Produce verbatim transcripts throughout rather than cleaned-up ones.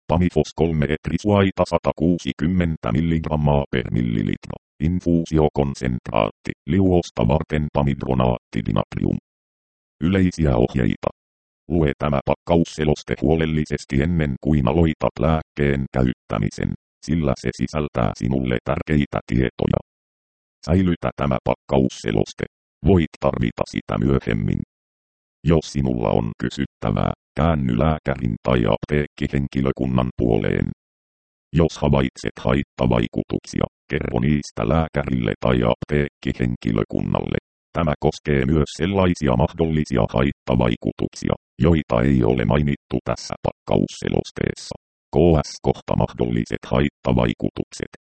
Pamifos kolme etrisuaita sata kuusikymmentä milligrammaa per millilitra. Infuusiokonsentraatti. Liuosta varten pamidronaattidinatrium. Yleisiä ohjeita. Lue tämä pakkausseloste huolellisesti ennen kuin aloitat lääkkeen käyttämisen, sillä se sisältää sinulle tärkeitä tietoja. Säilytä tämä pakkausseloste. Voit tarvita sitä myöhemmin. Jos sinulla on kysyttävää, käänny lääkärin tai apteekkihenkilökunnan puoleen. Jos havaitset haittavaikutuksia, kerro niistä lääkärille tai apteekkihenkilökunnalle. Tämä koskee myös sellaisia mahdollisia haittavaikutuksia, joita ei ole mainittu tässä pakkausselosteessa. Ks kohta mahdolliset haittavaikutukset.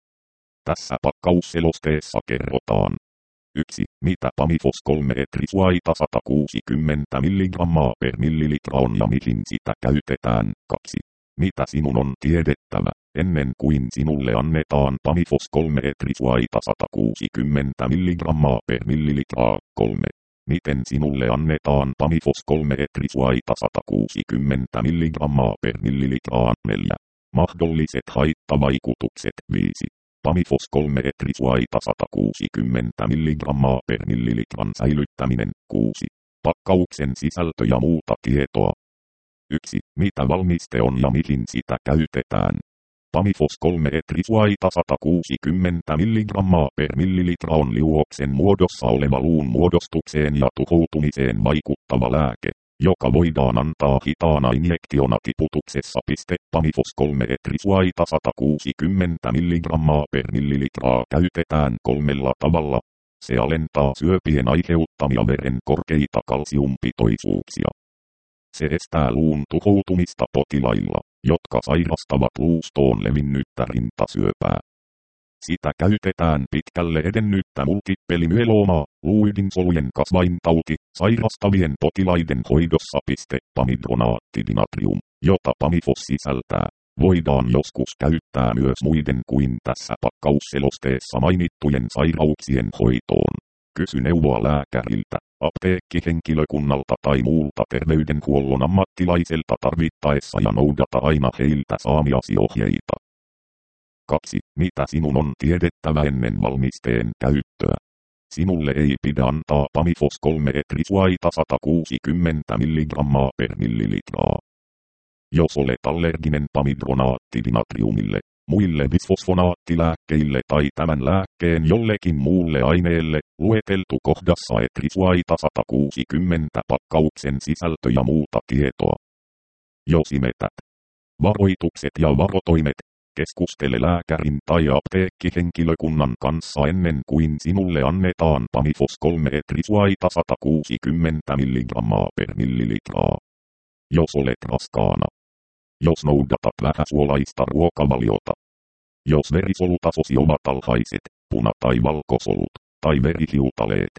Tässä pakkausselosteessa kerrotaan. yksi. Mitä Pamifos kolme etrisuaita sata kuusikymmentä milligrammaa per millilitra on ja mihin sitä käytetään. kaksi. Mitä sinun on tiedettävä, ennen kuin sinulle annetaan Pamifos kolme etrisuaita sata kuusikymmentä milligrammaa per millilitra. kolme. Miten sinulle annetaan Pamifos kolme etrisuaita sata kuusikymmentä milligrammaa per millilitra. neljä. Mahdolliset haittavaikutukset. viisi. Pamifos kolme etrisuaita sata kuusikymmentä milligrammaa per millilitran säilyttäminen. kuusi. Pakkauksen sisältö ja muuta tietoa. yksi. Mitä valmiste on ja mihin sitä käytetään? Pamifos kolme etrisuaita sata kuusikymmentä milligrammaa per millilitra on liuoksen muodossa oleva luun muodostukseen ja tuhoutumiseen vaikuttava lääke, joka voidaan antaa hitaana injektiona tiputuksessa. Pamifos kolme etrisuaita sata kuusikymmentä milligrammaa per millilitra käytetään kolmella tavalla. Se alentaa syöpien aiheuttamia veren korkeita kalsiumpitoisuuksia. Se estää luun tuhoutumista potilailla, jotka sairastavat luustoon levinnyttä rintasyöpää. Sitä käytetään pitkälle edennyttä multippelimyeloomaa, luuidinsolujen kasvaintauti, sairastavien potilaiden hoidossa. Pamidronaattidinatrium, jota Pamifos sisältää, voidaan joskus käyttää myös muiden kuin tässä pakkausselosteessa mainittujen sairauksien hoitoon. Kysy neuvoa lääkäriltä, apteekkihenkilökunnalta tai muulta terveydenhuollon ammattilaiselta tarvittaessa ja noudata aina heiltä saamiasi ohjeita. kaksi. Mitä sinun on tiedettävä ennen valmisteen käyttöä? Sinulle ei pidä antaa Pamifos kolme etrisuaita sata kuusikymmentä milligrammaa per millilitraa. Jos olet allerginen pamidronaattidinatriumille, muille bisfosfonaattilääkkeille tai tämän lääkkeen jollekin muulle aineelle, lueteltu kohdassa etrisuaita sata kuusikymmentä pakkauksen sisältö ja muuta tietoa. Jos imetät. Varoitukset ja varotoimet. Keskustele lääkärin tai apteekkihenkilökunnan kanssa ennen kuin sinulle annetaan Pamifos kolme etrisuaita sata kuusikymmentä milligrammaa per millilitraa. Jos olet raskaana. Jos noudatat vähäsuolaista ruokavaliota. Jos verisolutasosi ovat alhaiset, puna- tai valkosolut, tai verihiutaleet.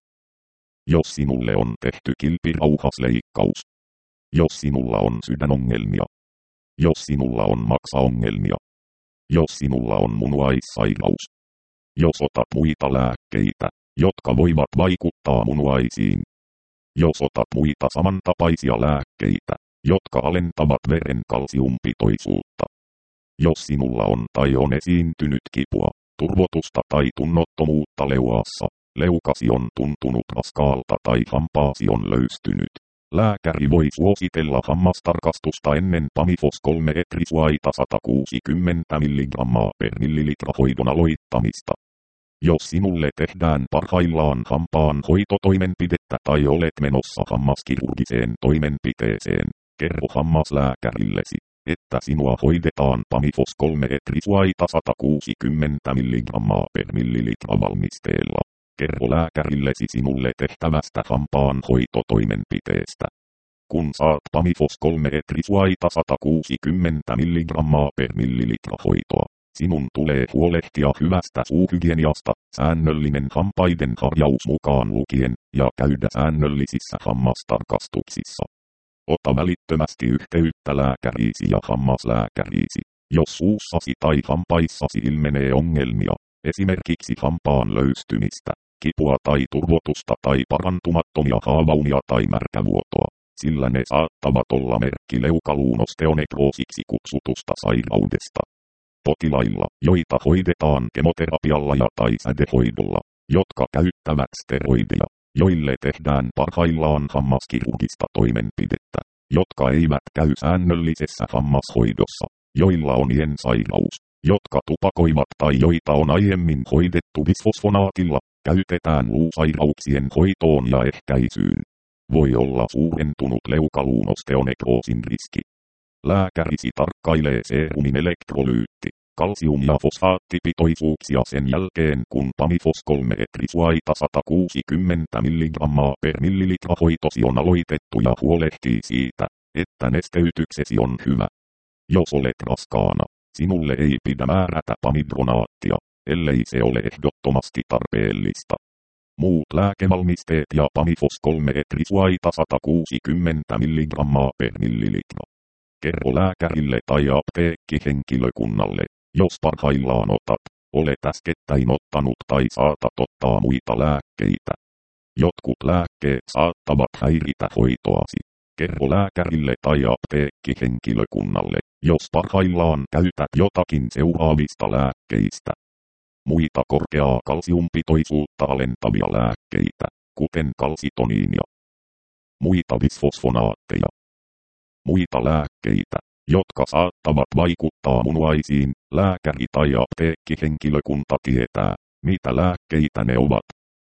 Jos sinulle on tehty kilpirauhasleikkaus. Jos sinulla on sydänongelmia. Jos sinulla on maksaongelmia. Jos sinulla on munuaissairaus. Jos otat muita lääkkeitä, jotka voivat vaikuttaa munuaisiin. Jos otat muita samantapaisia lääkkeitä, jotka alentavat veren kalsiumpitoisuutta. Jos sinulla on tai on esiintynyt kipua, turvotusta tai tunnottomuutta leuassa, leukasi on tuntunut raskaalta tai hampaasi on löystynyt. Lääkäri voi suositella hammastarkastusta ennen Pamifos kolme etrisuaita sata kuusikymmentä milligrammaa per millilitra hoidon aloittamista. Jos sinulle tehdään parhaillaan hampaan hoitotoimenpidettä tai olet menossa hammaskirurgiseen toimenpiteeseen, kerro hammaslääkärillesi, että sinua hoidetaan Pamifos kolme etrisuaita sata kuusikymmentä milligrammaa per millilitra valmisteella. Kerro lääkärillesi sinulle tehtävästä hampaan hoitotoimenpiteestä. Kun saat Pamifos kolme etrisuaita sata kuusikymmentä milligrammaa per millilitra hoitoa, sinun tulee huolehtia hyvästä suuhygieniasta, säännöllinen hampaiden harjaus mukaan lukien, ja käydä säännöllisissä hammastarkastuksissa. Ota välittömästi yhteyttä lääkäriisi ja hammaslääkäriisi, jos suussasi tai hampaissasi ilmenee ongelmia, esimerkiksi hampaan löystymistä, kipua tai turvotusta tai parantumattomia haavaunia tai märkävuotoa. sillä ne saattavat olla merkki leukaluunosteonekroosiksi kutsutusta sairaudesta. Potilailla, joita hoidetaan kemoterapialla ja tai sädehoidolla, jotka käyttävät steroideja, joille tehdään parhaillaan hammaskirurgista toimenpidettä, jotka eivät käy säännöllisessä hammashoidossa, joilla on iensairaus, jotka tupakoivat tai joita on aiemmin hoidettu bisfosfonaatilla, käytetään luusairauksien hoitoon ja ehkäisyyn. Voi olla suurentunut leukaluunosteonekroosin riski. Lääkärisi tarkkailee seerumin elektrolyytti, kalsium- ja fosfaattipitoisuuksia sen jälkeen kun Pamifos kolme etrisuaita sata kuusikymmentä milligrammaa per millilitra hoitosi on aloitettu ja huolehtii siitä, että nesteytyksesi on hyvä. Jos olet raskaana, sinulle ei pidä määrätä pamidronaattia, ellei se ole ehdottomasti tarpeellista. Muut lääkevalmisteet ja Pamifos kolme etrisuaita sata kuusikymmentä milligrammaa per millilitra. Kerro lääkärille tai apteekkihenkilökunnalle, jos parhaillaan otat, olet äskettäin ottanut tai saatat ottaa muita lääkkeitä. Jotkut lääkkeet saattavat häiritä hoitoasi. Kerro lääkärille tai apteekkihenkilökunnalle, jos parhaillaan käytät jotakin seuraavista lääkkeistä. Muita korkeaa kalsiumpitoisuutta alentavia lääkkeitä, kuten kalsitoniinia. Muita bisfosfonaatteja. Muita lääkkeitä, jotka saattavat vaikuttaa munuaisiin, lääkäri tai apteekkihenkilökunta tietää, mitä lääkkeitä ne ovat.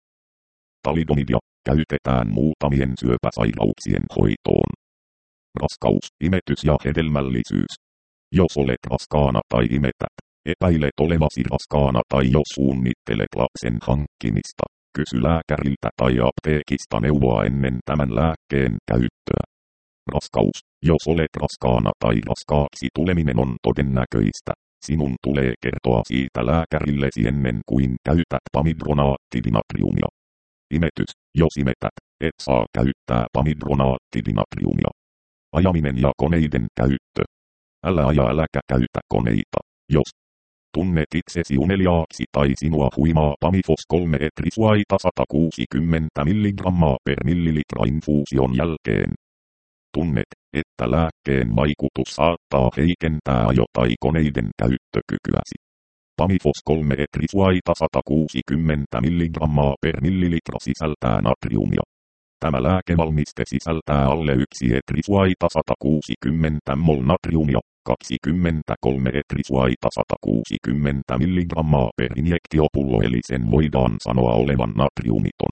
Talidomidia käytetään muutamien syöpäsairauksien hoitoon. Raskaus, imetys ja hedelmällisyys. Jos olet raskaana tai imetät, epäilet olevasi raskaana tai jos suunnittelet lapsen hankkimista, kysy lääkäriltä tai apteekista neuvoa ennen tämän lääkkeen käyttöä. Raskaus, jos olet raskaana tai raskaaksi tuleminen on todennäköistä, sinun tulee kertoa siitä lääkärillesi ennen kuin käytät pamidronaattidinatriumia. Imetys, jos imetät, et saa käyttää pamidronaattidinatriumia. Ajaminen ja koneiden käyttö. Älä aja äläkä käytä koneita, jos tunnet itsesi uneliaaksi tai sinua huimaa Pamifos kolme etrisuaita sata kuusikymmentä milligrammaa per millilitra infuusion jälkeen. Tunnet, että lääkkeen vaikutus saattaa heikentää ajo- tai koneiden käyttökykyäsi. Pamifos kolme etrisuaita sata kuusikymmentä milligrammaa per millilitra sisältää natriumia. Tämä lääkevalmiste sisältää alle yksi etrisuaita sata kuusikymmentä mol natriumia, kaksikymmentäkolme etrisuaita sata kuusikymmentä milligrammaa per injektiopullo eli sen voidaan sanoa olevan natriumiton.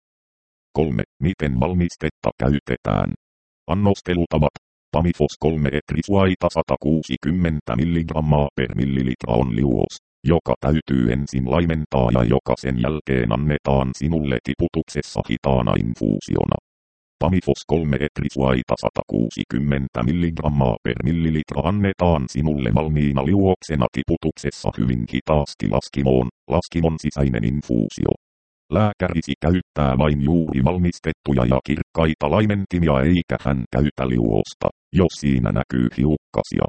kolme. Miten valmistetta käytetään? Annostelutavat. Pamifos kolme etrisuaita sata kuusikymmentä milligrammaa per millilitra on liuos, joka täytyy ensin laimentaa ja joka sen jälkeen annetaan sinulle tiputuksessa hitaana infuusiona. Pamifos kolme etrisuaita sata kuusikymmentä milligrammaa per millilitra annetaan sinulle valmiina liuoksena tiputuksessa hyvin hitaasti laskimoon, laskimon sisäinen infuusio. Lääkärisi käyttää vain juuri valmistettuja ja kirkkaita laimentimia eikä hän käytä liuosta, jos siinä näkyy hiukkasia.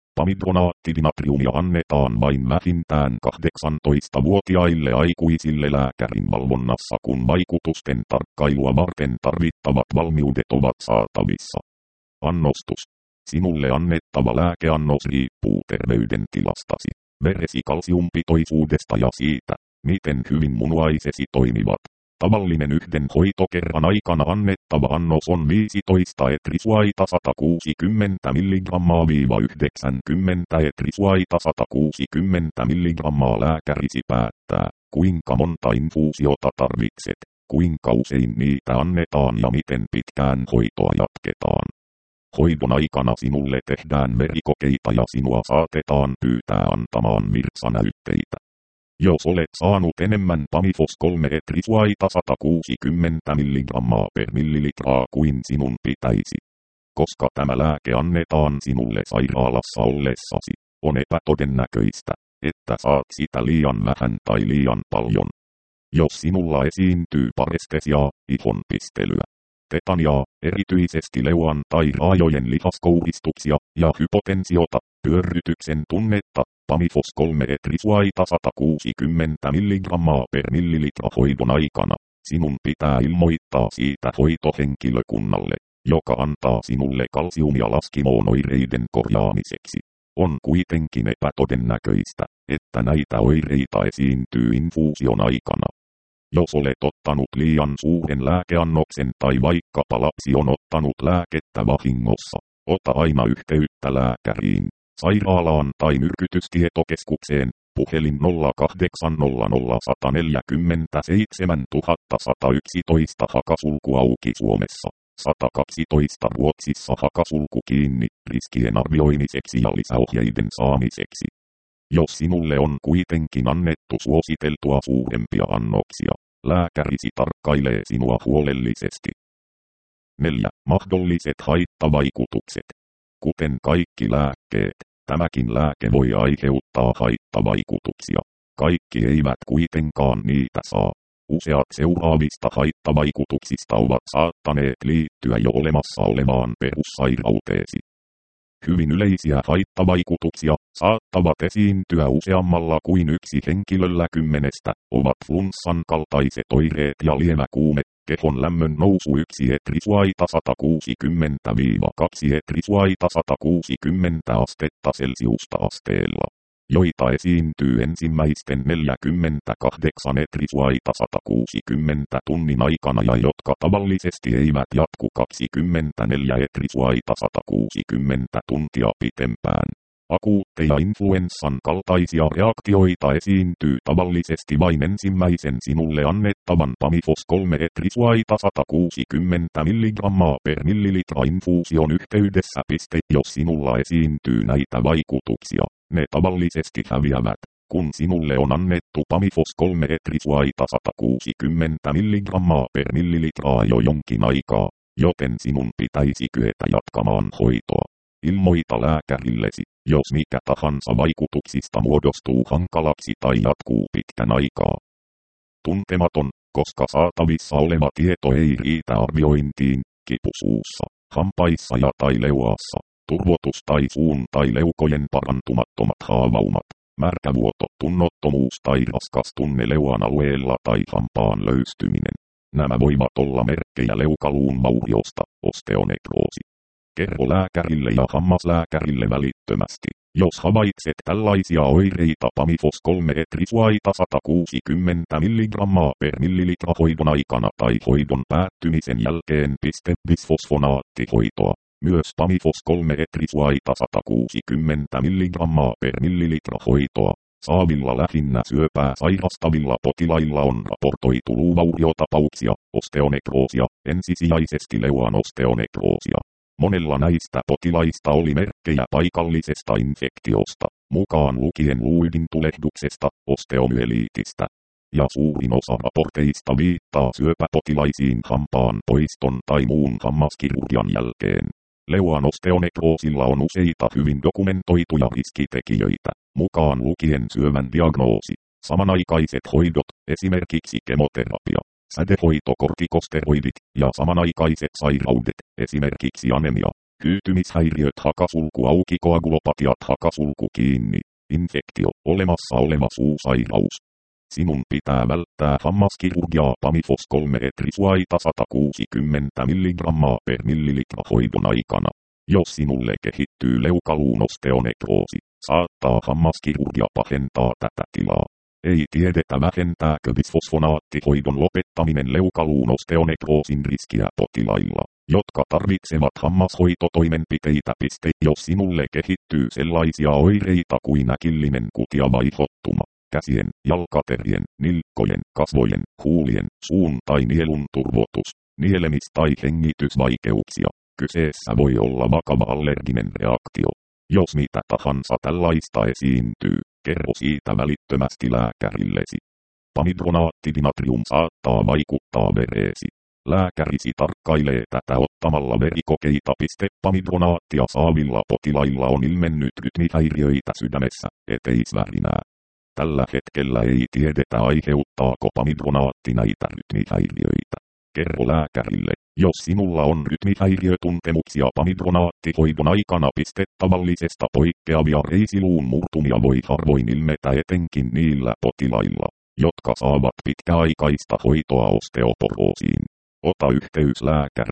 Pamidronaattidinatriumia annetaan vain vähintään kahdeksantoistavuotiaille aikuisille lääkärin valvonnassa kun vaikutusten tarkkailua varten tarvittavat valmiudet ovat saatavissa. Annostus. Sinulle annettava lääkeannos riippuu terveydentilastasi, veresi kalsiumpitoisuudesta ja siitä, miten hyvin munuaisesi toimivat. Tavallinen yhden hoitokerran aikana annettava annos on viisitoista etrisuaita sata kuusikymmentä milligrammaa yhdeksänkymmentä etrisuaita sata kuusikymmentä milligrammaa lääkärisi päättää, kuinka monta infuusiota tarvitset, kuinka usein niitä annetaan ja miten pitkään hoitoa jatketaan. Hoidon aikana sinulle tehdään verikokeita ja sinua saatetaan pyytää antamaan virtsanäytteitä. Jos olet saanut enemmän Pamifos kolme etrisuaita sata kuusikymmentä milligrammaa per millilitraa kuin sinun pitäisi. Koska tämä lääke annetaan sinulle sairaalassa ollessasi, on epätodennäköistä, että saat sitä liian vähän tai liian paljon. Jos sinulla esiintyy parestesiaa, ihonpistelyä, tetaniaa, erityisesti leuan tai raajojen lihaskouristuksia ja hypotensiota, pyörrytyksen tunnetta, Pamifos kolme etrisuaita sata kuusikymmentä milligrammaa per millilitra hoidon aikana, sinun pitää ilmoittaa siitä hoitohenkilökunnalle, joka antaa sinulle kalsiumia laskimoon oireiden korjaamiseksi. On kuitenkin epätodennäköistä, että näitä oireita esiintyy infuusion aikana. Jos olet ottanut liian suuren lääkeannoksen tai vaikkapa lapsi on ottanut lääkettä vahingossa, ota aina yhteyttä lääkäriin, sairaalaan tai myrkytystietokeskukseen, puhelin nolla kahdeksan nolla nolla yksi neljä seitsemän yksi yksi yksi hakasulku auki Suomessa, sata kaksitoista Ruotsissa hakasulku kiinni, riskien arvioimiseksi ja lisäohjeiden saamiseksi. Jos sinulle on kuitenkin annettu suositeltua suurempia annoksia, lääkärisi tarkkailee sinua huolellisesti. neljä. Mahdolliset haittavaikutukset. Kuten kaikki lääkkeet, tämäkin lääke voi aiheuttaa haittavaikutuksia. Kaikki eivät kuitenkaan niitä saa. Useat seuraavista haittavaikutuksista ovat saattaneet liittyä jo olemassa olevaan perussairauteesi. Hyvin yleisiä haittavaikutuksia, saattavat esiintyä useammalla kuin yksi henkilöllä kymmenestä, ovat flunssan kaltaiset oireet ja lievä kuume, kehon lämmön nousu yksi etrisuaita sata kuusikymmentä kaksi etrisuaita sata kuusikymmentä astetta Celsiusta asteella, joita esiintyy ensimmäisten neljäkymmentäkahdeksan etrisuaita sata kuusikymmentä tunnin aikana ja jotka tavallisesti eivät jatku kaksikymmentäneljä etrisuaita sata kuusikymmentä tuntia pitempään. Akuutteja influenssan kaltaisia reaktioita esiintyy tavallisesti vain ensimmäisen sinulle annettavan Pamifos kolme etrisuaita sata kuusikymmentä milligrammaa per millilitra infuusion yhteydessä. Jos sinulla esiintyy näitä vaikutuksia, ne tavallisesti häviävät, kun sinulle on annettu Pamifos kolme etrisuaita sata kuusikymmentä milligrammaa per millilitraa jo jonkin aikaa, joten sinun pitäisi kyetä jatkamaan hoitoa. Ilmoita lääkärillesi, jos mikä tahansa vaikutuksista muodostuu hankalaksi tai jatkuu pitkän aikaa. Tuntematon, koska saatavissa oleva tieto ei riitä arviointiin, kipu suussa, hampaissa ja tai leuassa, turvotus tai suun tai leukojen parantumattomat haavaumat, märkävuoto, tunnottomuus tai raskas tunne leuan alueella tai hampaan löystyminen. Nämä voivat olla merkkejä leukaluun vauriosta, osteonekroosi. Kerro lääkärille ja hammaslääkärille välittömästi, jos havaitset tällaisia oireita Pamifos kolme etrisuaita sata kuusikymmentä milligrammaa per millilitra hoidon aikana tai hoidon päättymisen jälkeen. Bisfosfonaattihoitoa. Myös Pamifos kolme etrisuaita sata kuusikymmentä milligrammaa per millilitra hoitoa saavilla lähinnä syöpää sairastavilla potilailla on raportoitu luuvauriotapauksia, osteonekroosia, ensisijaisesti leuan osteonekroosia. Monella näistä potilaista oli merkkejä paikallisesta infektiosta, mukaan lukien luuydintulehduksesta, osteomyeliitistä. Ja suurin osa raporteista viittaa syöpäpotilaisiin hampaan poiston tai muun hammaskirurgian jälkeen. Leuan osteonekroosilla on useita hyvin dokumentoituja riskitekijöitä, mukaan lukien syövän diagnoosi, samanaikaiset hoidot, esimerkiksi kemoterapia, sädehoitokortikosteroidit ja samanaikaiset sairaudet, esimerkiksi anemia, hyytymishäiriöt, hakasulku auki, koagulopatiat, hakasulku kiinni, infektio, olemassa oleva suusairaus. Sinun pitää välttää hammaskirurgiaa Pamifos kolme etrisuaita sata kuusikymmentä milligrammaa per millilitra hoidon aikana. Jos sinulle kehittyy leukaluun osteonekroosi, saattaa hammaskirurgia pahentaa tätä tilaa. Ei tiedetä vähentääkö bisfosfonaattihoidon lopettaminen leukaluun osteonekroosin riskiä potilailla, jotka tarvitsevat hammashoitotoimenpiteitä. Jos sinulle kehittyy sellaisia oireita kuin äkillinen kutia vaihottuma, käsien, jalkaterien, nilkkojen, kasvojen, huulien, suun tai nielun turvotus, nielemis- tai hengitysvaikeuksia, kyseessä voi olla vakava allerginen reaktio. Jos mitä tahansa tällaista esiintyy, kerro siitä välittömästi lääkärillesi. Pamidronaattidinatrium saattaa vaikuttaa vereesi. Lääkärisi tarkkailee tätä ottamalla verikokeita. Pamidronaattia saavilla potilailla on ilmennyt rytmihäiriöitä sydämessä, eteisvärinää. Tällä hetkellä ei tiedetä aiheuttaako pamidronaatti näitä rytmihäiriöitä. Kerro lääkärille, jos sinulla on rytmihäiriötuntemuksia pamidronaattihoidon aikana. Tavallisesta poikkeavia reisiluun murtumia voi harvoin ilmetä etenkin niillä potilailla, jotka saavat pitkäaikaista hoitoa osteoporoosiin. Ota yhteys lääkäriin,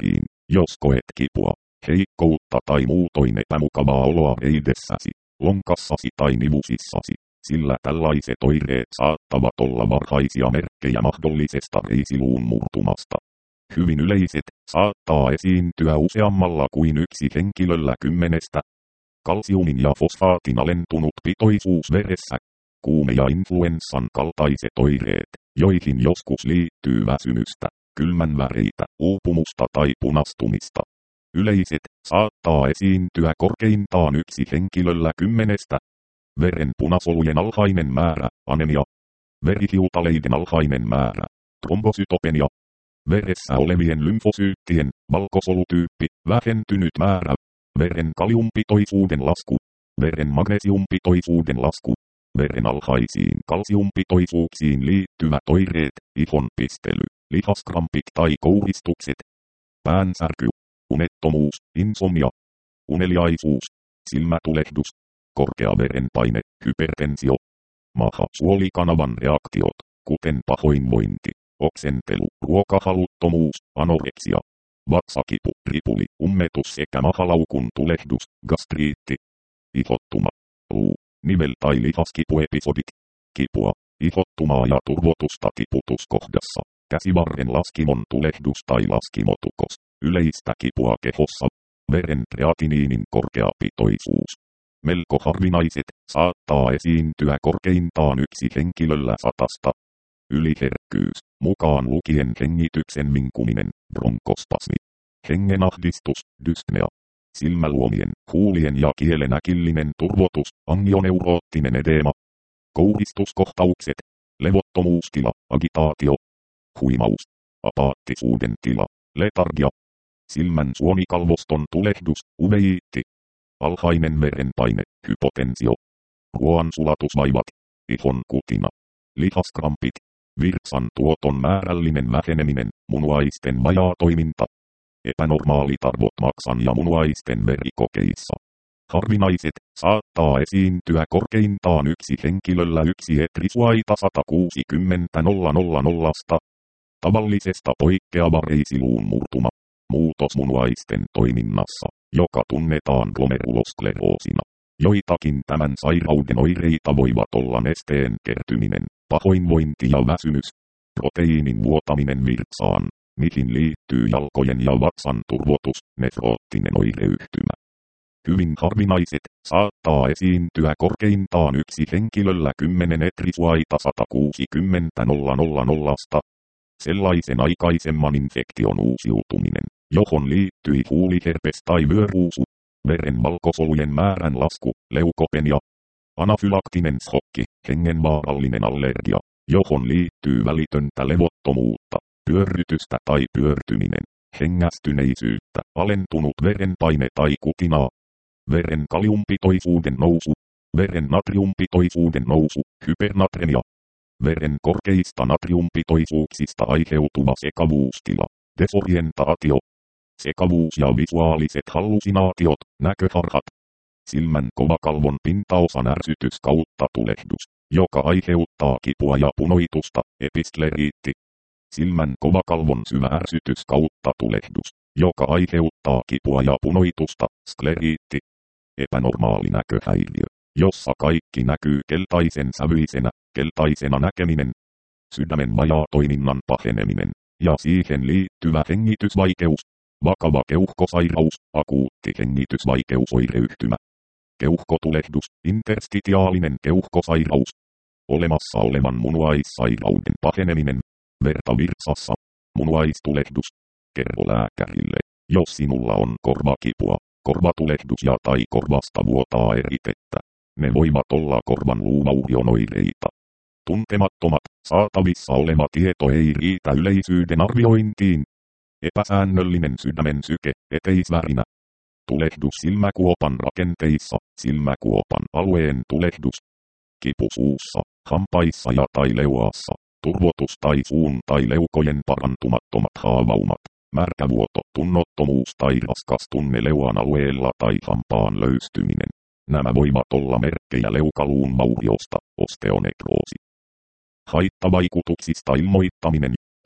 Jos koet kipua, heikkoutta tai muutoin epämukavaa oloa reidessäsi, lonkassasi tai nivusissasi, sillä tällaiset oireet saattavat olla varhaisia merkkejä mahdollisesta reisiluun murtumasta. Hyvin yleiset, saattaa esiintyä useammalla kuin yksi henkilöllä kymmenestä. Kalsiumin ja fosfaatin alentunut pitoisuus veressä, kuume ja influenssan kaltaiset oireet, joihin joskus liittyy väsymystä, kylmänväreitä, uupumusta tai punastumista. Yleiset, saattaa esiintyä korkeintaan yksi henkilöllä kymmenestä. Veren punasolujen alhainen määrä, anemia. Verihiutaleiden alhainen määrä, trombosytopenia. Veressä olevien lymfosyyttien, valkosolutyyppi, vähentynyt määrä. Veren kaliumpitoisuuden lasku. Veren magnesiumpitoisuuden lasku. Veren alhaisiin kalsiumpitoisuuksiin liittyvät oireet, ihon pistely, lihaskrampit tai kouristukset. Päänsärky, unettomuus, insomnia, uneliaisuus, silmätulehdus, korkea verenpaine, hypertensio. Maha-suolikanavan reaktiot, kuten pahoinvointi, oksentelu, ruokahaluttomuus, anoreksia, vatsakipu, ripuli, ummetus sekä mahalaukun tulehdus, gastriitti, ihottuma, luu, nivel- tai lihaskipuepisodit, kipua, ihottumaa ja turvotusta tiputuskohdassa, käsivarren laskimon tulehdus tai laskimotukos, yleistä kipua kehossa, veren kreatiniinin korkea pitoisuus. Melko harvinaiset, saattaa esiintyä korkeintaan yksi henkilöllä satasta. Yliherkkyys, mukaan lukien hengityksen vinkuminen, bronkospasmi, hengenahdistus, dyspnea, silmäluomien, huulien ja kielen äkillinen turvotus, angioneuroottinen edema, kouristuskohtaukset, levottomuustila, agitaatio, huimaus, apaattisuuden tila, letargia, silmän suonikalvoston tulehdus, uveiitti, alhainen verenpaine, hypotensio, ruoansulatusvaivat, ihon kutina, lihaskrampit, virtsan tuoton määrällinen väheneminen, munuaisten vajaatoiminta, epänormaalit arvot maksan ja munuaisten verikokeissa. Harvinaiset, saattaa esiintyä korkeintaan yksi henkilöllä yksi etrisuaita sata kuusikymmentä tuhatta. Tavallisesta poikkeava reisiluun murtuma, muutos munuaisten toiminnassa, joka tunnetaan glomeruloskleroosina. Joitakin tämän sairauden oireita voivat olla nesteen kertyminen, pahoinvointi ja väsymys, proteiinin vuotaminen virtsaan, mihin liittyy jalkojen ja vatsan turvotus, nefroottinen oireyhtymä. Hyvin harvinaiset, saattaa esiintyä korkeintaan yksi henkilöllä kymmenen etrisuaita sata kuusikymmentä tuhatta. Sellaisen aikaisemman infektion uusiutuminen, johon liittyi huuliherpes tai vyöruusu, veren valkosolujen määrän lasku, leukopenia, anafylaktinen shokki, hengenvaarallinen allergia, johon liittyy välitöntä levottomuutta, pyörrytystä tai pyörtyminen, hengästyneisyyttä, alentunut verenpaine tai kutinaa, veren kaliumpitoisuuden nousu, veren natriumpitoisuuden nousu, hypernatremia, veren korkeista natriumpitoisuuksista aiheutuva sekavuustila, desorientaatio, sekavuus ja visuaaliset hallusinaatiot, näköharhat, silmän kovakalvon pintaosan ärsytys kautta tulehdus, joka aiheuttaa kipua ja punoitusta, episkleriitti, silmän kovakalvon syvä ärsytys kautta tulehdus, joka aiheuttaa kipua ja punoitusta, skleriitti, epänormaali näköhäiriö, jossa kaikki näkyy keltaisen sävyisenä, keltaisena näkeminen, sydämen vajaatoiminnan paheneminen, ja siihen liittyvä hengitysvaikeus, vakava keuhkosairaus, akuutti hengitysvaikeusoireyhtymä, keuhkotulehdus, interstitiaalinen keuhkosairaus, olemassa olevan munuaissairauden paheneminen, verta virtsassa, munuaistulehdus. Kerro lääkärille, jos sinulla on korvakipua, korvatulehdus ja tai korvasta vuotaa eritettä. Ne voivat olla korvan luuvaurion oireita. Tuntemattomat, saatavissa oleva tieto ei riitä yleisyyden arviointiin. Epäsäännöllinen sydämen syke, eteisvärinä. Tulehdus silmäkuopan rakenteissa, silmäkuopan alueen tulehdus. Kipu suussa, hampaissa ja tai leuassa. Turvotus tai suun tai leukojen parantumattomat haavaumat. Märkävuoto, tunnottomuus tai raskas tunne leuan alueella tai hampaan löystyminen. Nämä voivat olla merkkejä leukaluun vauriosta, osteonekroosi. Haittavaikutuksista ilmoittaminen.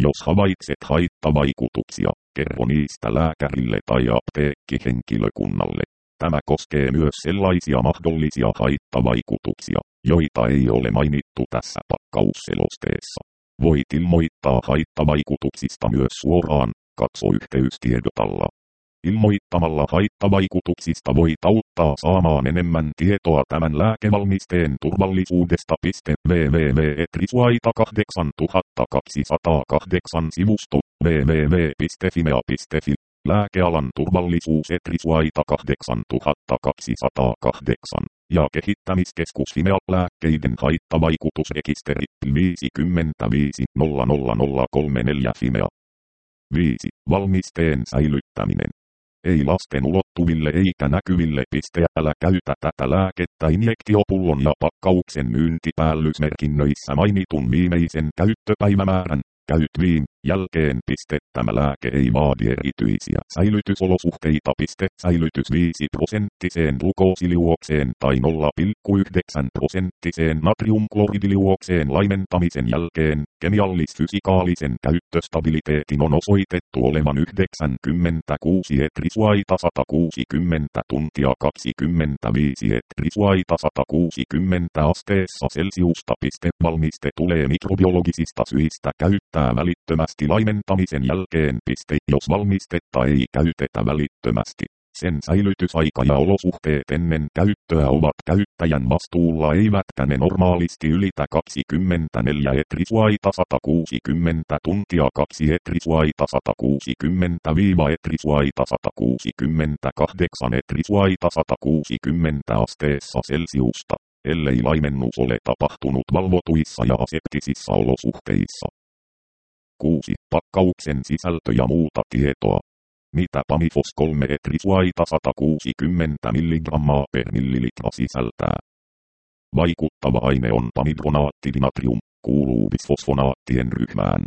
Jos havaitset haittavaikutuksia, kerro niistä lääkärille tai apteekkihenkilökunnalle. Tämä koskee myös sellaisia mahdollisia haittavaikutuksia, joita ei ole mainittu tässä pakkausselosteessa. Voit ilmoittaa haittavaikutuksista myös suoraan, katso yhteystiedotalla. Ilmoittamalla haittavaikutuksista voit auttaa saamaan enemmän tietoa tämän lääkevalmisteen turvallisuudesta. www piste etrisuaita kahdeksantuhattakaksisataakahdeksan sivusto www piste fimea piste fi Lääkealan turvallisuus Etrisuaita kahdeksantuhattakaksisataakahdeksan ja kehittämiskeskus Fimea lääkkeiden haittavaikutusrekisteri viisikymmentäviisi nolla nolla nolla kolmekymmentäneljä Fimea. viisi. Valmisteen säilyttäminen. Ei lasten ulottuville eikä näkyville. Älä käytä tätä lääkettä injektiopullon ja pakkauksen myyntipäällysmerkinnöissä mainitun viimeisen käyttöpäivämäärän. Käytviin jälkeen. Tämä lääke ei vaadi erityisiä säilytysolosuhteita. Säilytys viisi prosenttiseen glukoosiliuokseen tai nolla pilkku yhdeksän prosenttiseen natriumkloridiiliuokseen laimentamisen jälkeen. Kemiallis-fysikaalisen käyttöstabiliteetin on osoitettu olevan yhdeksänkymmentäkuusi Etrisuaita sata kuusikymmentä tuntia kaksikymmentäviisi Etrisuaita sata kuusikymmentä asteessa Celsiusta. Valmiste tulee mikrobiologisista syistä käyttää välittömästi laimentamisen jälkeen. Jos valmistetta ei käytetä välittömästi, sen säilytysaika ja olosuhteet ennen käyttöä ovat käyttäjän vastuulla eivätkä ne normaalisti ylitä kaksikymmentäneljä Etrisuaita sata kuusikymmentä tuntia kaksi Etrisuaita sata kuusikymmentä Etrisuaita sata kuusikymmentäkahdeksan Etrisuaita sata kuusikymmentä asteessa Celsiusta, ellei laimennus ole tapahtunut valvotuissa ja aseptisissa olosuhteissa. kuusi. Pakkauksen sisältö ja muuta tietoa. Mitä Pamifos kolme Etrisuaita sata kuusikymmentä milligrammaa per millilitra sisältää? Vaikuttava aine on pamidronaattidinatrium, kuuluu bisfosfonaattien ryhmään.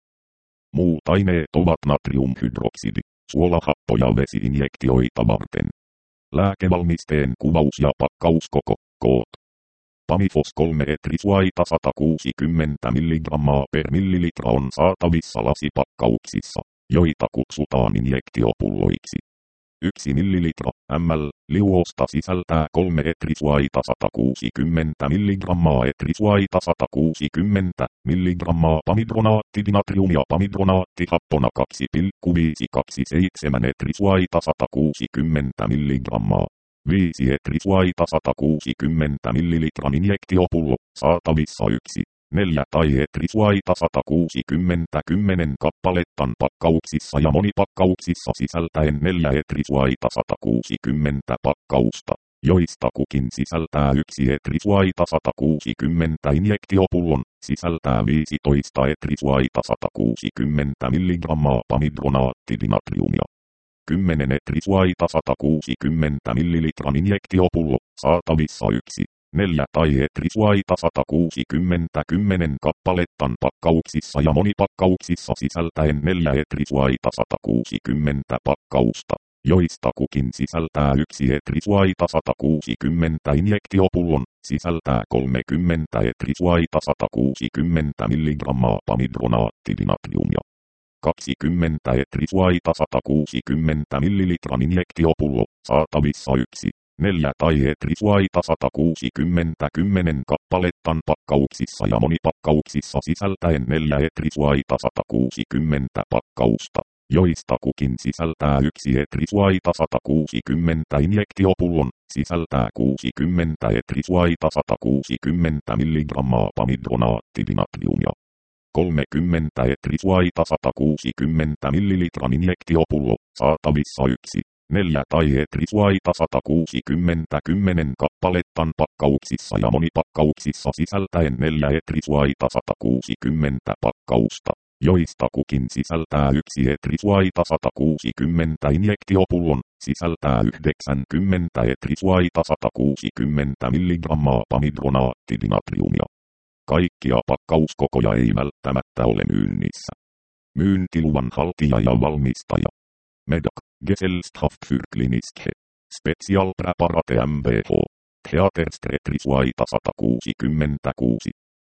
Muut aineet ovat natriumhydroksidi, suolahappo ja vesi-injektioita varten. Lääkevalmisteen kuvaus ja pakkauskoko, koot. Pamifos kolme Etrisuaita sata kuusikymmentä milligrammaa per millilitra on saatavissa lasipakkauksissa, joita kutsutaan injektiopulloiksi. yksi millilitra ml liuosta sisältää kolme Etrisuaita sata kuusikymmentä milligrammaa Etrisuaita sata kuusikymmentä milligrammaa pamidronaattidinatriumia pamidronaattihappona kaksi pilkku viisisataakaksikymmentäseitsemän Etrisuaita sata kuusikymmentä milligrammaa. viisi Etrisuaita sata kuusikymmentä millilitran injektiopullo, saatavissa yksi, neljä tai Etrisuaita sata kuusikymmentä kymmenen kappalettan pakkauksissa ja monipakkauksissa sisältäen neljä Etrisuaita sata kuusikymmentä pakkausta, joista kukin sisältää yksi Etrisuaita sata kuusikymmentä injektiopullon, sisältää viisitoista Etrisuaita sata kuusikymmentä milligrammaa pamidronaattidinatriumia. kymmenen Etrisuaita sata kuusikymmentä millilitran injektiopullo, saatavissa yksi, neljä tai Etrisuaita sata kuusikymmentä kymmenen kappalettan pakkauksissa ja monipakkauksissa sisältäen neljä Etrisuaita sata kuusikymmentä pakkausta, joista kukin sisältää yksi Etrisuaita sata kuusikymmentä injektiopullon, sisältää kolmekymmentä Etrisuaita sata kuusikymmentä milligrammaa pamidronaattidinatriumia. kaksikymmentä Etrisuaita sata kuusikymmentä millilitran injektiopullo, saatavissa yksi, neljä tai Etrisuaita sata kuusikymmentä kymmenen kappalettan pakkauksissa ja monipakkauksissa sisältäen neljä Etrisuaita sata kuusikymmentä pakkausta, joista kukin sisältää yksi Etrisuaita sata kuusikymmentä injektiopullon, sisältää kuusikymmentä Etrisuaita sata kuusikymmentä milligrammaa pamidronaattidinatriumia. kolmekymmentä Etrisuaita sata kuusikymmentä millilitran injektiopullo, saatavissa yksi, neljä tai Etrisuaita sata kuusikymmentä kymmenen kappalettan pakkauksissa ja monipakkauksissa sisältäen neljä Etrisuaita sata kuusikymmentä pakkausta, joista kukin sisältää yksi Etrisuaita sata kuusikymmentä injektiopullon, sisältää yhdeksänkymmentä Etrisuaita sata kuusikymmentä milligrammaa pamidronaattidinatriumia. Kaikkia pakkauskokoja ei välttämättä ole myynnissä. Myyntiluvan haltija ja valmistaja. Medak, Gesellschaft für Klinische Spezialpräparate M B H. Theaterstretrisuaita sata kuusikymmentäkuusi.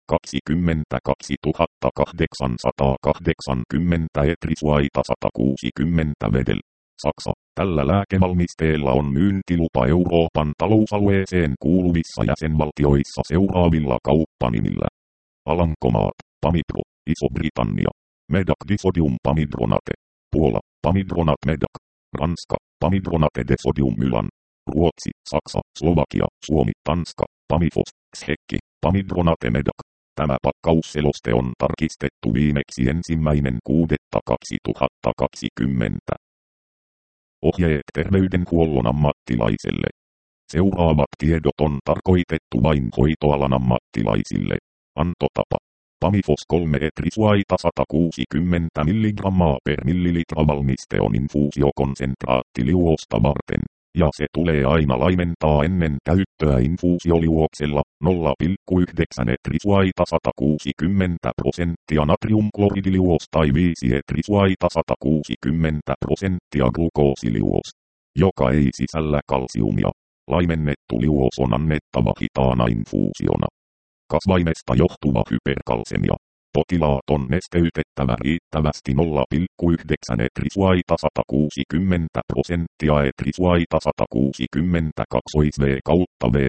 kaksikymmentäkaksituhattakahdeksansataakahdeksankymmentä etrisuaita sata kuusikymmentä vedel. Saksa. Tällä lääkevalmisteella on myyntilupa Euroopan talousalueeseen kuuluvissa jäsenvaltioissa seuraavilla kauppanimillä. Alankomaat, Pamipro, Iso-Britannia, Medac Disodium Pamidronate, Puola, Pamidronat Medac, Ranska, Pamidronate Desodium Mylan, Ruotsi, Saksa, Slovakia, Suomi, Tanska, Pamifos, Tsekki, Pamidronate Medac. Tämä pakkausseloste on tarkistettu viimeksi ensimmäinen kuudetta kaksituhattakaksikymmentä. Ohjeet terveydenhuollon ammattilaiselle. Seuraavat tiedot on tarkoitettu vain hoitoalan ammattilaisille. Antotapa. Pamifos kolme etrisuaita sata kuusikymmentä milligrammaa per millilitra valmiste on infuusiokonsentraatti liuosta varten, ja se tulee aina laimentaa ennen käyttöä infuusioliuoksella nolla pilkku yhdeksän etrisuaita sata kuusikymmentä prosenttia natriumkloridiliuos tai viisi etrisuaita sata kuusikymmentä prosenttia glukoosiliuos, joka ei sisällä kalsiumia. Laimennettu liuos on annettava hitaana infuusiona. Kasvaimesta johtuva hyperkalsemia. Potilaat on nesteytettävä riittävästi nolla pilkku yhdeksän etrisuaita sata kuusikymmentä prosenttia etrisuaita sata kuusikymmentä kaksois-V kautta V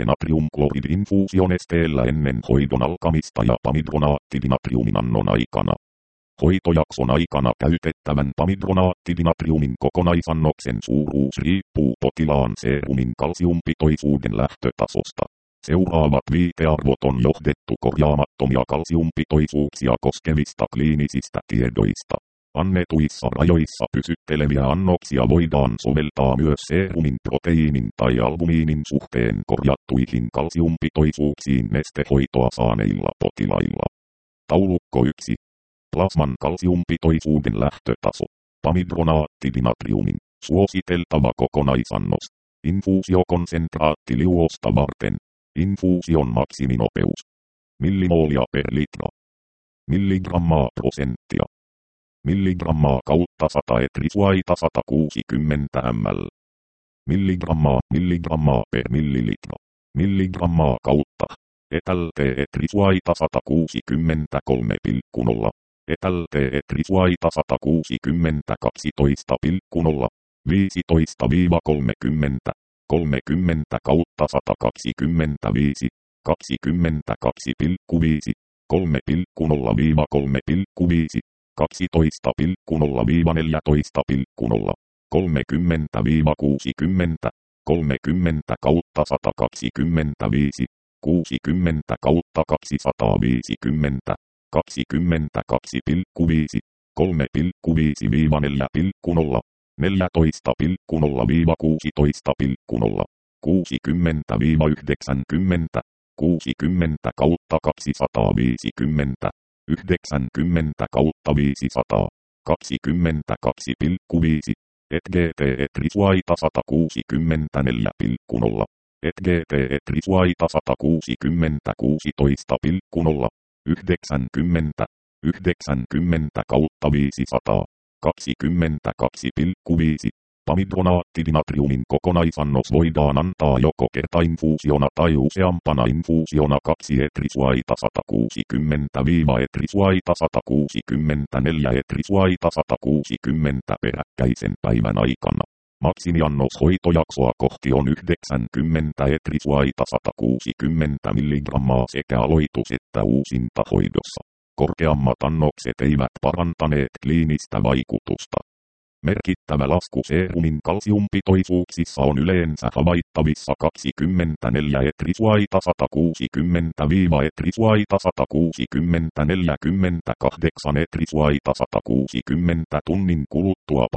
natriumklorid-infuusionesteellä ennen hoidon alkamista ja pamidronaattidinatriumin annon aikana. Hoitojakson aikana käytettävän pamidronaattidinatriumin kokonaisannoksen suuruus riippuu potilaan seerumin kalsiumpitoisuuden lähtötasosta. Seuraavat viitearvot on johdettu korjaamattomia kalsiumpitoisuuksia koskevista kliinisistä tiedoista. Annetuissa rajoissa pysytteleviä annoksia voidaan soveltaa myös seerumin proteiinin tai albumiinin suhteen korjattuihin kalsiumpitoisuuksiin nestehoitoa saaneilla potilailla. Taulukko yksi. Plasman kalsiumpitoisuuden lähtötaso. Pamidronaattidinatriumin. Suositeltava kokonaisannos. Infuusiokonsentraatti liuosta varten. Infuusion maksiminopeus. Millimoolia per litra. Milligrammaa prosenttia. Milligrammaa kautta sata etrisuaita sata kuusikymmentä millilitraa. Milligrammaa milligrammaa per millilitra. Milligrammaa kautta. Etälte etrisuaita sata kuusikymmentäkolme pilkku nolla. Etälte etrisuaita sata kuusikymmentä kaksitoista pilkku nolla. viisitoista kolmekymmentä. kolmekymmentä kautta sata kaksikymmentäviisi, kaksikymmentäkaksi pilkku viisi, kolme pilkku nolla kolme pilkku viisi, kaksitoista pilkku nolla neljätoista pilkku nolla, kolmekymmentä kuusikymmentä, kolmekymmentä kautta sata kaksikymmentäviisi, kuusikymmentä kautta kaksisataaviisikymmentä, kaksikymmentäkaksi pilkku viisi, kolme pilkku viisi neljä pilkku nolla. neljätoista pilkku nolla kuusitoista pilkku nolla, kuusikymmentä yhdeksänkymmentä, kuusikymmentä kautta kaksisataaviisikymmentä, yhdeksänkymmentä kautta viisisataa, kaksikymmentäkaksi pilkku viisi, et gt etrisuaita sata kuusikymmentäneljä pilkku nolla, et gt etrisuaita sata kuusikymmentä kuusitoista pilkku nolla, yhdeksänkymmentä, yhdeksänkymmentä kautta viisisataa. kaksikymmentäkaksi pilkku viisi. Pamidronaattidinatriumin kokonaisannos voidaan antaa joko kertainfuusiona tai useampana infuusiona kaksi etrisuaita sata kuusikymmentä etrisuaita sata kuusikymmentäneljä etrisuaita sata kuusikymmentä peräkkäisen päivän aikana. Maksimiannos hoitojaksoa kohti on yhdeksänkymmentä etrisuaita sata kuusikymmentä milligrammaa sekä aloitus- että uusintahoidossa. Korkeammat annokset eivät parantaneet kliinistä vaikutusta. Merkittävä lasku seerumin kalsiumpitoisuuksissa on yleensä havaittavissa kaksikymmentäneljä etrisuaita sata kuusikymmentä etrisuaita sata kuusikymmentä neljäkymmentäkahdeksan etrisuaita sata kuusikymmentä tunnin kuluttua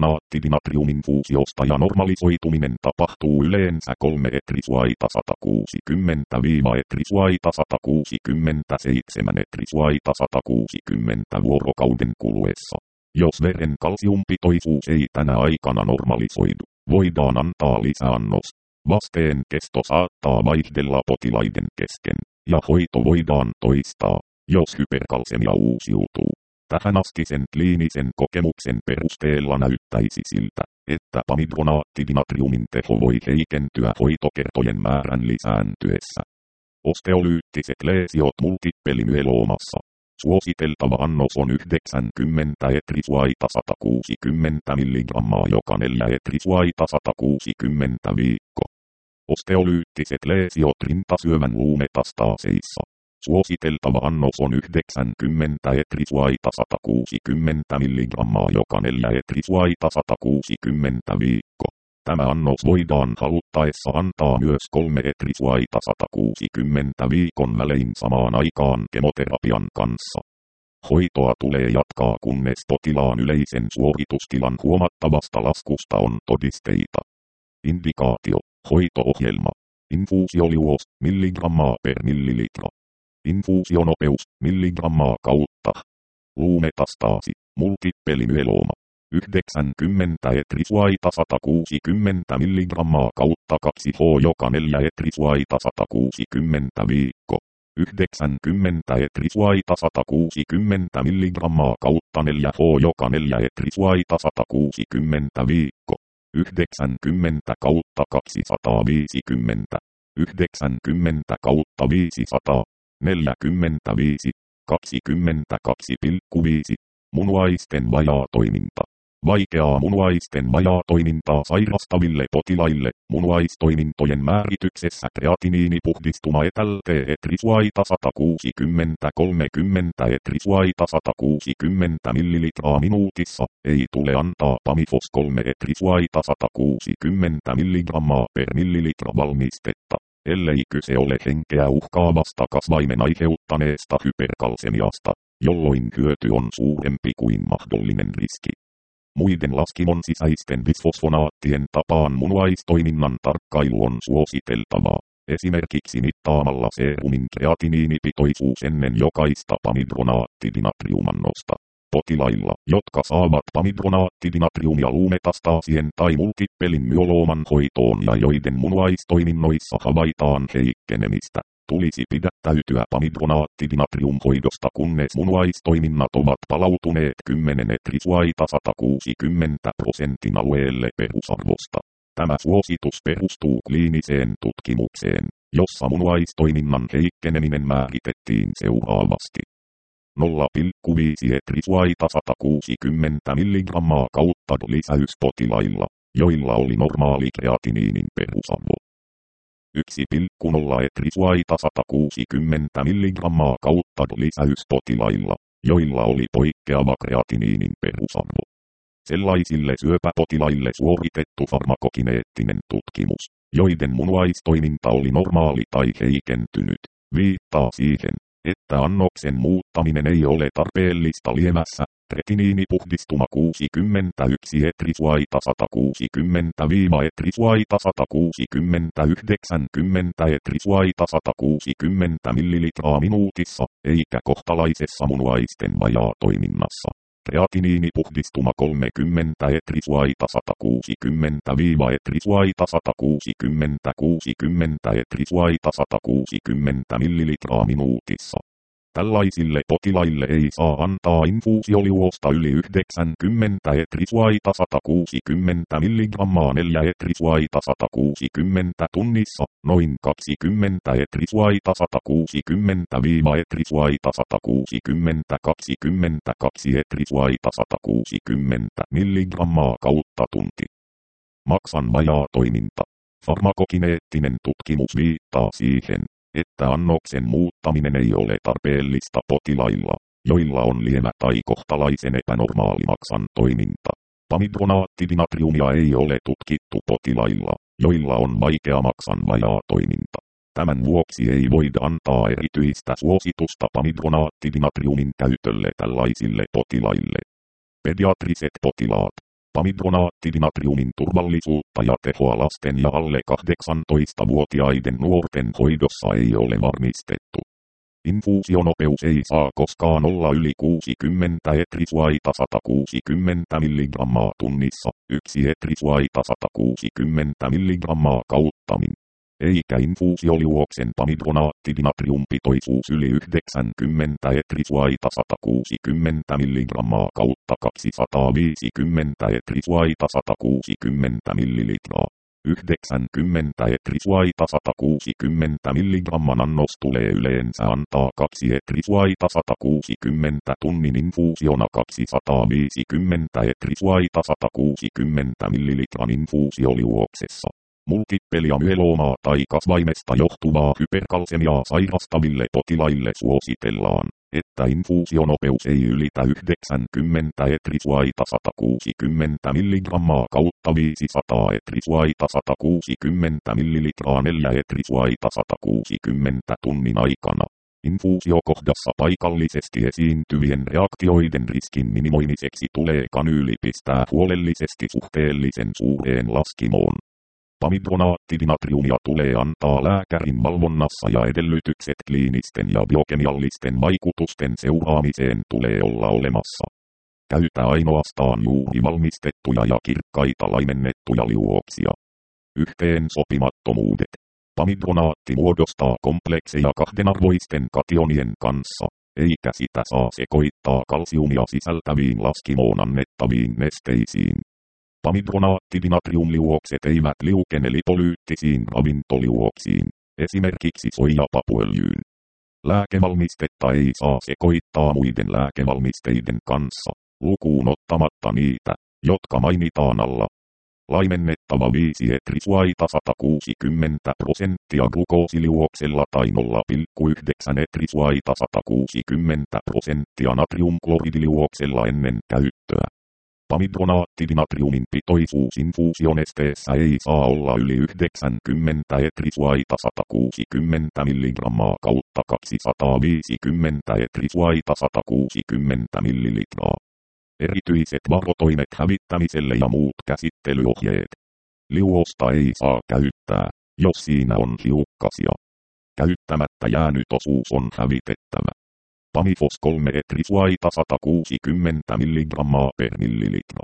pamidronaattidinatriuminfuusiosta ja normalisoituminen tapahtuu yleensä kolme etrisuaita sata kuusikymmentä etrisuaita sata kuusikymmentäseitsemän etrisuaita sata kuusikymmentä vuorokauden kuluessa. Jos veren kalsiumpitoisuus ei tänä aikana normalisoidu, voidaan antaa lisäannos. Vasteen kesto saattaa vaihdella potilaiden kesken, ja hoito voidaan toistaa, jos hyperkalsemia uusiutuu. Tähän asti sen kliinisen kokemuksen perusteella näyttäisi siltä, että pamidronaattidinatriumin teho voi heikentyä hoitokertojen määrän lisääntyessä. Osteolyyttiset leesiot multippelimyeloomassa. Suositeltava annos on yhdeksänkymmentä etrisuaita sata kuusikymmentä milligrammaa joka neljä etrisuaita sata kuusikymmentä viikko. Osteolyyttiset leesiot rintasyövän luumetastaaseissa. Suositeltava annos on yhdeksänkymmentä etrisuaita sata kuusikymmentä milligrammaa joka neljä etrisuaita sata kuusikymmentä viikko. Tämä annos voidaan haluttaessa antaa myös kolme etrisuaita sata kuusikymmentä viikon välein samaan aikaan kemoterapian kanssa. Hoitoa tulee jatkaa kunnes potilaan yleisen suoritustilan huomattavasta laskusta on todisteita. Indikaatio, hoito-ohjelma. Infuusioliuos, milligrammaa per millilitra. Infuusionopeus, milligrammaa kautta. Luumetastaasi, multippelimyelooma. yhdeksänkymmentä etrisuaita sata kuusikymmentä milligrammaa kautta kaksi H joka neljä etrisuaita sata kuusikymmentä viikko. yhdeksänkymmentä etrisuaita sata kuusikymmentä milligrammaa kautta neljä H joka neljä etrisuaita sata kuusikymmentä viikko. yhdeksänkymmentä kautta kaksisataaviisikymmentä. yhdeksänkymmentä kautta viisisataa. neljäkymmentäviisi. kaksikymmentäkaksi pilkku viisi. Munuaisten vajaatoiminta. Vaikeaa munuaisten vajaatoimintaa sairastaville potilaille munuaistoimintojen määrityksessä kreatiniinipuhdistuma etälte etrisuaita sata kuusikymmentä kolmekymmentä etrisuaita sata kuusikymmentä millilitraa minuutissa ei tule antaa Pamifos kolme etrisuaita sata kuusikymmentä milligrammaa per millilitra valmistetta, ellei kyse ole henkeä uhkaavasta kasvaimen aiheuttaneesta hyperkalsemiasta, jolloin hyöty on suurempi kuin mahdollinen riski. Muiden laskimon sisäisten bisfosfonaattien tapaan munuaistoiminnan tarkkailu on suositeltavaa, esimerkiksi mittaamalla seerumin kreatiniinipitoisuus ennen jokaista pamidronaattidinatriumannosta. Potilailla, jotka saavat pamidronaattidinatriumia luumetastaasien tai multippelin myelooman hoitoon ja joiden munuaistoiminnoissa havaitaan heikkenemistä, tulisi pidättäytyä pamidronaattidinatriumhoidosta kunnes munuaistoiminnat ovat palautuneet kymmenen etrisuaita sata kuusikymmentä prosentin alueelle perusarvosta. Tämä suositus perustuu kliiniseen tutkimukseen, jossa munuaistoiminnan heikkeneminen määritettiin seuraavasti. nolla pilkku viisi etrisuaita sata kuusikymmentä milligrammaa kautta lisäys potilailla, joilla oli normaali kreatiniinin perusarvo. yksi pilkku nolla etrisuaita sata kuusikymmentä milligrammaa kautta lisäys potilailla, joilla oli poikkeava kreatiniinin perusarvo. Sellaisille syöpäpotilaille suoritettu farmakokineettinen tutkimus, joiden munuaistoiminta oli normaali tai heikentynyt, viittaa siihen, että annoksen muuttaminen ei ole tarpeellista lievässä, retiniinipuhdistuma kuusikymmentäyksi etrisuaita sata kuusikymmentä etrisuaita sata kuusikymmentä yhdeksänkymmentä etrisuaita sata kuusikymmentä millilitraa minuutissa, eikä kohtalaisessa munuaisten vajaatoiminnassa. Kreatiniinipuhdistuma kolmekymmentä etrisuaita sata kuusikymmentä etrisuaita sata kuusikymmentä kuusikymmentä etrisuaita sata kuusikymmentä millilitraa minuutissa. Tällaisille potilaille ei saa antaa infuusioliuosta yli yhdeksänkymmentä etrisuaita sata kuusikymmentä milligrammaa neljä etrisuaita sata kuusikymmentä tunnissa, noin kaksikymmentä etrisuaita sata kuusikymmentä etrisuaita sata kuusikymmentä kaksikymmentäkaksi etrisuaita sata kuusikymmentä milligrammaa kautta tunti. Maksan vajaatoiminta. Farmakokineettinen tutkimus viittaa siihen, että annoksen muuttaminen ei ole tarpeellista potilailla, joilla on lievä tai kohtalaisen epänormaali maksan toiminta. Pamidronaattidinatriumia ei ole tutkittu potilailla, joilla on vaikea maksan vajaatoiminta. Tämän vuoksi ei voida antaa erityistä suositusta pamidronaattidinatriumin käytölle tällaisille potilaille. Pediatriset potilaat. Pamidronaattidinatriumin turvallisuutta ja tehoa lasten ja alle kahdeksantoistavuotiaiden nuorten hoidossa ei ole varmistettu. Infuusionopeus ei saa koskaan olla yli kuusikymmentä etrisuaita sata kuusikymmentä milligrammaa tunnissa, yksi etrisuaita sata kuusikymmentä milligrammaa kauttamin. Eikä infuusioliuoksen pamidronaattidinatriumpitoisuus yli yhdeksänkymmentä etrisuaita sata kuusikymmentä milligrammaa kautta kaksisataaviisikymmentä etrisuaita sata kuusikymmentä millilitraa. yhdeksänkymmentä etrisvaita sata kuusikymmentä milligramman annos tulee yleensä antaa kaksi etrisvaita sata kuusikymmentä tunnin infuusiona kaksisataaviisikymmentä etrisvaita sata kuusikymmentä millilitran infuusioliuoksessa. Multipplia myeloomaa tai kasvaimesta johtuvaa hyperkalsemiaa sairastaville potilaille suositellaan, että infuusionopeus ei ylitä yhdeksänkymmentä etrisvaita sata kuusikymmentä milligrammaa kautta viisisataa etrisvaita sata kuusikymmentä millilitraa neljä etrisvaita sata kuusikymmentä tunnin aikana. Infuusiokohdassa paikallisesti esiintyvien reaktioiden riskin minimoimiseksi tulee kanyyli pistää huolellisesti suhteellisen suureen laskimoon. Pamidronaattidinatriumia tulee antaa lääkärin valvonnassa ja edellytykset kliinisten ja biokemiallisten vaikutusten seuraamiseen tulee olla olemassa. Käytä ainoastaan juuri valmistettuja ja kirkkaita laimennettuja liuoksia. Yhteensopimattomuudet. Pamidronaatti muodostaa komplekseja kahdenarvoisten kationien kanssa, eikä sitä saa sekoittaa kalsiumia sisältäviin laskimoon annettaviin nesteisiin. Pamidronaattidinatriumliuokset eivät liukene lipolyyttisiin ravintoliuoksiin, esimerkiksi soijapapuöljyyn. Lääkevalmistetta ei saa sekoittaa muiden lääkevalmisteiden kanssa, lukuun ottamatta niitä, jotka mainitaan alla. Laimennettava viisi etrisvaita sata kuusikymmentä prosenttia glukoosiliuoksella tai nolla pilkku yhdeksän etrisvaita sata kuusikymmentä prosenttia natriumkloridiliuoksella ennen käyttöä. Pamidronaattidinatriumin pitoisuus infuusionesteessä ei saa olla yli yhdeksänkymmentä etrisvaita sata kuusikymmentä milligrammaa kautta kaksisataaviisikymmentä etrisvaita sata kuusikymmentä millilitraa. Erityiset varotoimet hävittämiselle ja muut käsittelyohjeet. Liuosta ei saa käyttää, jos siinä on hiukkasia. Käyttämättä jäänyt osuus on hävitettävä. Pamifos kolme etrisvaita sata kuusikymmentä milligrammaa per millilitra.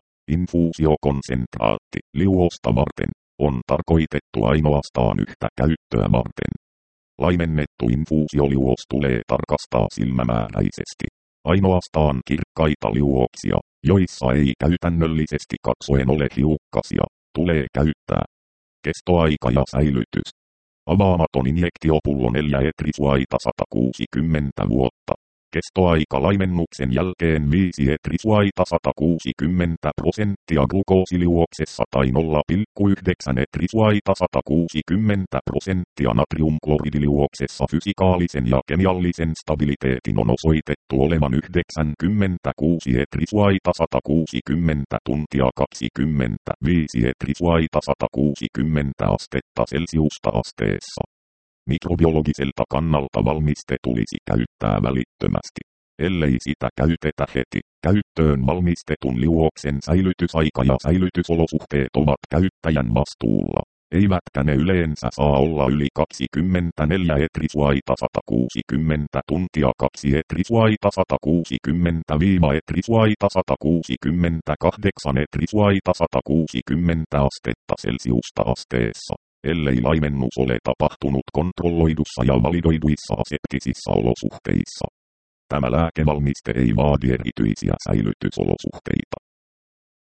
Infuusiokonsentraatti liuosta varten on tarkoitettu ainoastaan yhtä käyttöä varten. Laimennettu infuusioliuos tulee tarkastaa silmämääräisesti. Ainoastaan kirkkaita liuoksia, joissa ei käytännöllisesti katsoen ole hiukkasia, tulee käyttää. Kestoaika ja säilytys. Avaamaton injektiopullo neljä etrisvaita sata kuusikymmentä vuotta. Kestoaika laimennuksen jälkeen viisi etrisvaita sata kuusikymmentä prosenttia glukoosiliuoksessa tai nolla pilkku yhdeksän etrisvaita sata kuusikymmentä prosenttia natriumkloridiliuoksessa fysikaalisen ja kemiallisen stabiliteetin on osoitettu olevan yhdeksänkymmentäkuusi etrisvaita sata kuusikymmentä tuntia kaksikymmentäviisi etrisvaita sata kuusikymmentä astetta Celsiusta asteessa. Mikrobiologiselta kannalta valmiste tulisi käyttää välittömästi. Ellei sitä käytetä heti, käyttöön valmistetun liuoksen säilytysaika ja säilytysolosuhteet ovat käyttäjän vastuulla, eivätkä ne yleensä saa olla yli kaksikymmentäneljä etrisvaita sata kuusikymmentä tuntia kaksi etrisvaita sata kuusikymmentä etrisvaita sata kuusikymmentäkahdeksan etrisvaita sata kuusikymmentä astetta Celsiusta asteessa, ellei laimennus ole tapahtunut kontrolloidussa ja validoiduissa aseptisissa olosuhteissa. Tämä lääkevalmiste ei vaadi erityisiä säilytysolosuhteita.